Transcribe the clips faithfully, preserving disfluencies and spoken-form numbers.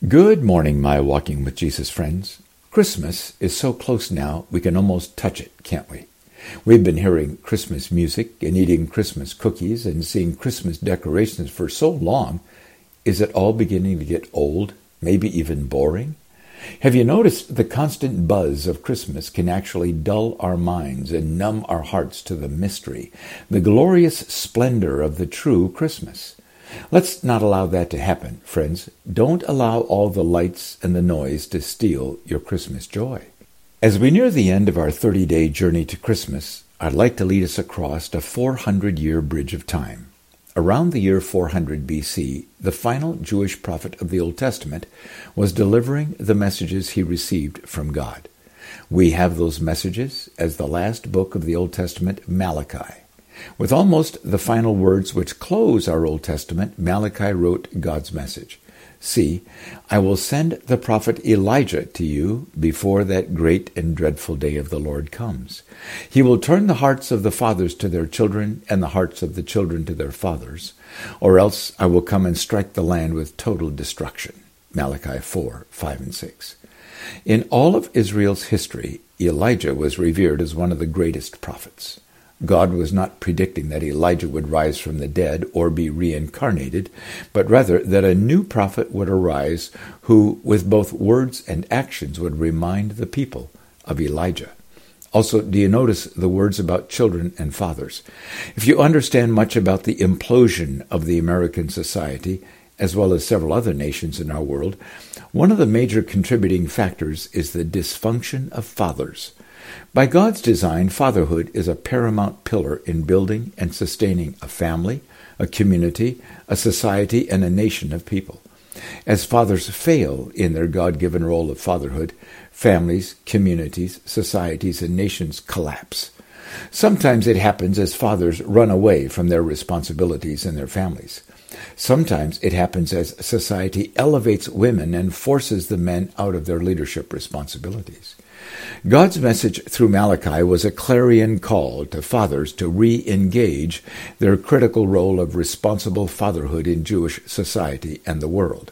Good morning, my Walking with Jesus friends. Christmas is so close now we can almost touch it, can't we? We've been hearing Christmas music and eating Christmas cookies and seeing Christmas decorations for so long. Is it all beginning to get old, maybe even boring? Have you noticed the constant buzz of Christmas can actually dull our minds and numb our hearts to the mystery, the glorious splendor of the true Christmas? Let's not allow that to happen, friends. Don't allow all the lights and the noise to steal your Christmas joy. As we near the end of our thirty-day journey to Christmas, I'd like to lead us across a four hundred year bridge of time. Around the year four hundred B C, the final Jewish prophet of the Old Testament was delivering the messages he received from God. We have those messages as the last book of the Old Testament, Malachi. With almost the final words which close our Old Testament, Malachi wrote God's message. See, I will send the prophet Elijah to you before that great and dreadful day of the Lord comes. He will turn the hearts of the fathers to their children and the hearts of the children to their fathers, or else I will come and strike the land with total destruction. Malachi four, five and six. In all of Israel's history, Elijah was revered as one of the greatest prophets. God was not predicting that Elijah would rise from the dead or be reincarnated, but rather that a new prophet would arise who, with both words and actions, would remind the people of Elijah. Also, do you notice the words about children and fathers? If you understand much about the implosion of the American society, as well as several other nations in our world, one of the major contributing factors is the dysfunction of fathers. By God's design, fatherhood is a paramount pillar in building and sustaining a family, a community, a society, and a nation of people. As fathers fail in their God-given role of fatherhood, families, communities, societies, and nations collapse. Sometimes it happens as fathers run away from their responsibilities in their families. Sometimes it happens as society elevates women and forces the men out of their leadership responsibilities. God's message through Malachi was a clarion call to fathers to re-engage their critical role of responsible fatherhood in Jewish society and the world.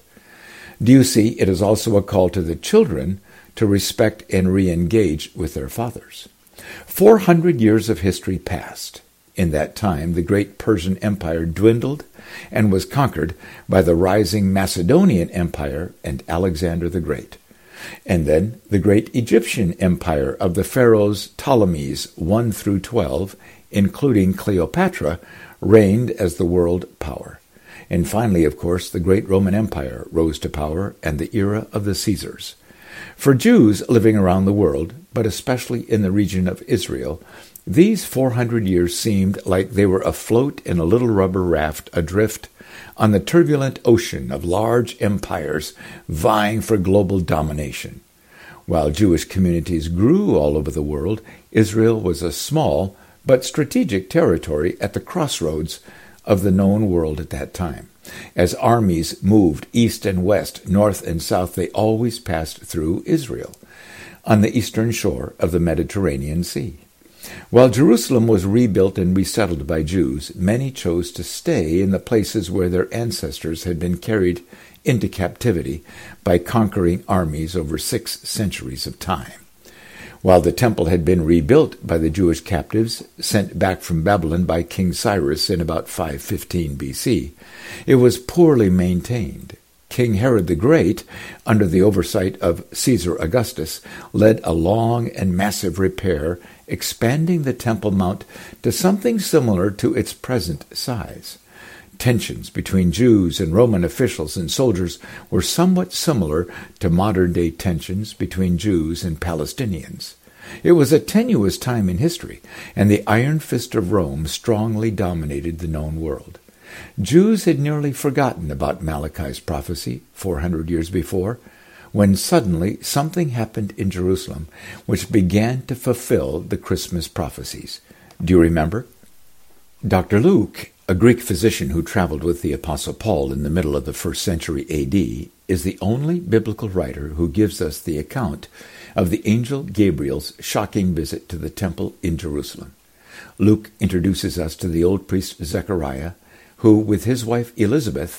Do you see, it is also a call to the children to respect and re-engage with their fathers. Four hundred years of history passed. In that time, the great Persian Empire dwindled and was conquered by the rising Macedonian Empire and Alexander the Great. And then the great Egyptian empire of the pharaohs Ptolemies one through twelve, including Cleopatra, reigned as the world power. And finally, of course, the great Roman Empire rose to power and the era of the Caesars. For Jews living around the world, but especially in the region of Israel, these four hundred years seemed like they were afloat in a little rubber raft adrift on the turbulent ocean of large empires vying for global domination. While Jewish communities grew all over the world, Israel was a small but strategic territory at the crossroads of the known world at that time. As armies moved east and west, north and south, they always passed through Israel, on the eastern shore of the Mediterranean Sea. While Jerusalem was rebuilt and resettled by Jews, many chose to stay in the places where their ancestors had been carried into captivity by conquering armies over six centuries of time. While the temple had been rebuilt by the Jewish captives sent back from Babylon by King Cyrus in about five fifteen B C, it was poorly maintained. King Herod the Great, under the oversight of Caesar Augustus, led a long and massive repair, expanding the Temple Mount to something similar to its present size. Tensions between Jews and Roman officials and soldiers were somewhat similar to modern-day tensions between Jews and Palestinians. It was a tenuous time in history, and the iron fist of Rome strongly dominated the known world. Jews had nearly forgotten about Malachi's prophecy four hundred years before, when suddenly something happened in Jerusalem which began to fulfill the Christmas prophecies. Do you remember? Doctor Luke, a Greek physician who traveled with the Apostle Paul in the middle of the first century A D, is the only biblical writer who gives us the account of the angel Gabriel's shocking visit to the temple in Jerusalem. Luke introduces us to the old priest Zechariah, who, with his wife Elizabeth,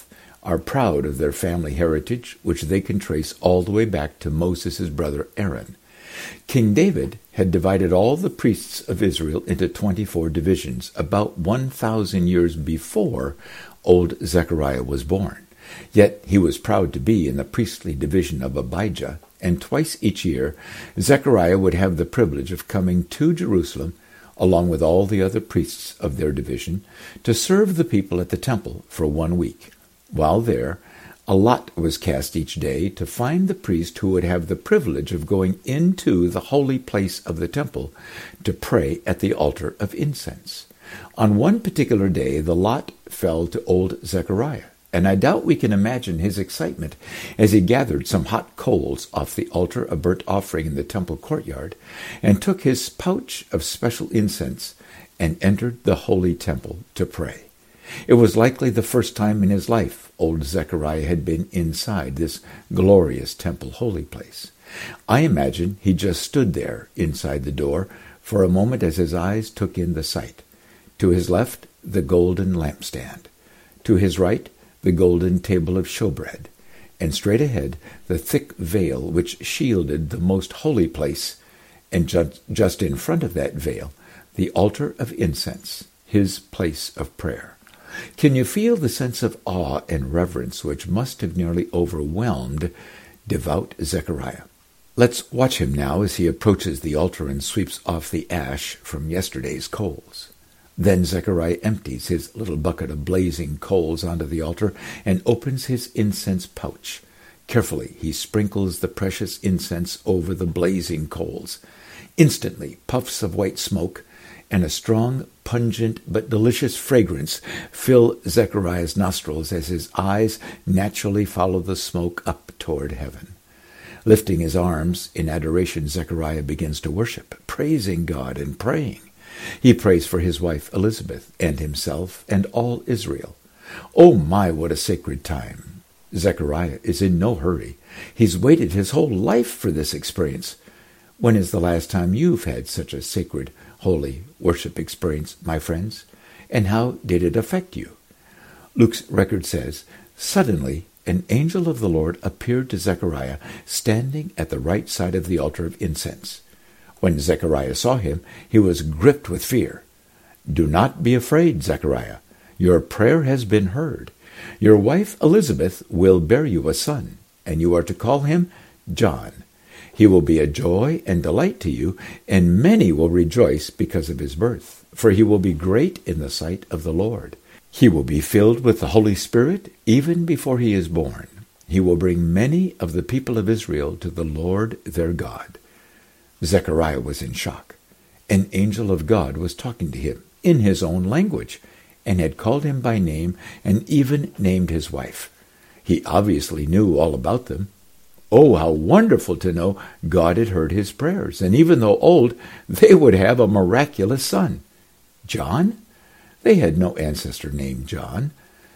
are proud of their family heritage, which they can trace all the way back to Moses' brother Aaron. King David had divided all the priests of Israel into twenty-four divisions about one thousand years before old Zechariah was born. Yet he was proud to be in the priestly division of Abijah, and twice each year Zechariah would have the privilege of coming to Jerusalem along with all the other priests of their division to serve the people at the temple for one week. While there, a lot was cast each day to find the priest who would have the privilege of going into the holy place of the temple to pray at the altar of incense. On one particular day, the lot fell to old Zechariah, and I doubt we can imagine his excitement as he gathered some hot coals off the altar of burnt offering in the temple courtyard and took his pouch of special incense and entered the holy temple to pray. It was likely the first time in his life old Zechariah had been inside this glorious temple holy place. I imagine he just stood there inside the door for a moment as his eyes took in the sight. To his left, the golden lampstand. To his right, the golden table of showbread. And straight ahead, the thick veil which shielded the most holy place. And just, just in front of that veil, the altar of incense, his place of prayer. Can you feel the sense of awe and reverence which must have nearly overwhelmed devout Zechariah? Let's watch him now as he approaches the altar and sweeps off the ash from yesterday's coals. Then Zechariah empties his little bucket of blazing coals onto the altar and opens his incense pouch. Carefully he sprinkles the precious incense over the blazing coals. Instantly, puffs of white smoke and a strong, pungent, but delicious fragrance fill Zechariah's nostrils as his eyes naturally follow the smoke up toward heaven. Lifting his arms in adoration, Zechariah begins to worship, praising God and praying. He prays for his wife Elizabeth and himself and all Israel. Oh my, what a sacred time. Zechariah is in no hurry. He's waited his whole life for this experience. When is the last time you've had such a sacred, holy worship experience, my friends? And how did it affect you? Luke's record says, "Suddenly an angel of the Lord appeared to Zechariah, standing at the right side of the altar of incense. When Zechariah saw him, he was gripped with fear. 'Do not be afraid, Zechariah. Your prayer has been heard. Your wife Elizabeth will bear you a son, and you are to call him John. He will be a joy and delight to you, and many will rejoice because of his birth, for he will be great in the sight of the Lord. He will be filled with the Holy Spirit even before he is born. He will bring many of the people of Israel to the Lord their God.'" Zechariah was in shock. An angel of God was talking to him in his own language, and had called him by name and even named his wife. He obviously knew all about them. Oh, how wonderful to know God had heard his prayers, and even though old, they would have a miraculous son. John? They had no ancestor named John.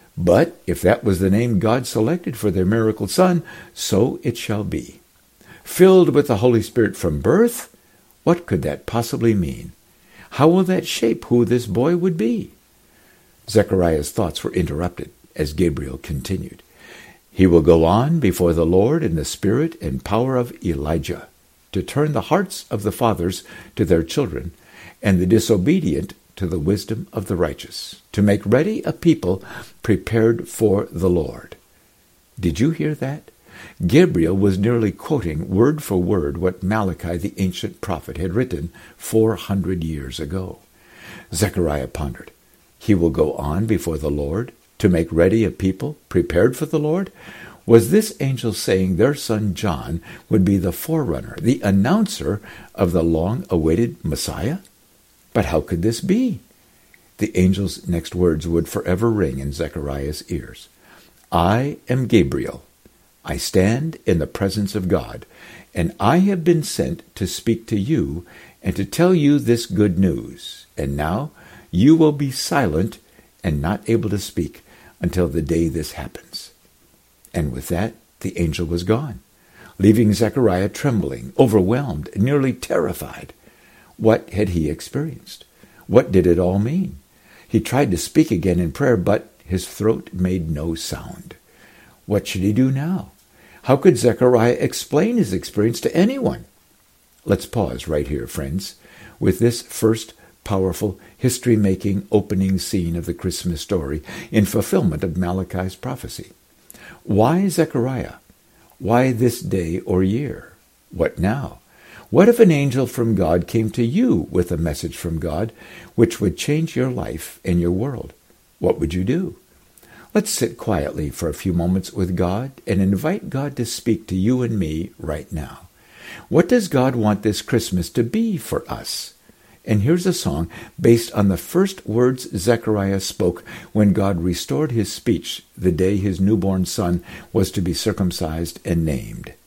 But if that was the name God selected for their miracle son, so it shall be. Filled with the Holy Spirit from birth? What could that possibly mean? How will that shape who this boy would be? Zechariah's thoughts were interrupted as Gabriel continued. He will go on before the Lord in the spirit and power of Elijah, to turn the hearts of the fathers to their children, and the disobedient to the wisdom of the righteous, to make ready a people prepared for the Lord. Did you hear that? Gabriel was nearly quoting word for word what Malachi the ancient prophet had written four hundred years ago. Zechariah pondered. He will go on before the Lord to make ready a people prepared for the Lord? Was this angel saying their son John would be the forerunner, the announcer of the long-awaited Messiah? But how could this be? The angel's next words would forever ring in Zechariah's ears. "I am Gabriel. I stand in the presence of God, and I have been sent to speak to you and to tell you this good news. And now you will be silent and not able to speak until the day this happens." And with that, the angel was gone, leaving Zechariah trembling, overwhelmed, nearly terrified. What had he experienced? What did it all mean? He tried to speak again in prayer, but his throat made no sound. What should he do now? How could Zechariah explain his experience to anyone? Let's pause right here, friends, with this first powerful, history-making opening scene of the Christmas story in fulfillment of Malachi's prophecy. Why Zechariah? Why this day or year? What now? What if an angel from God came to you with a message from God which would change your life and your world? What would you do? Let's sit quietly for a few moments with God and invite God to speak to you and me right now. What does God want this Christmas to be for us? And here's a song based on the first words Zechariah spoke when God restored his speech the day his newborn son was to be circumcised and named.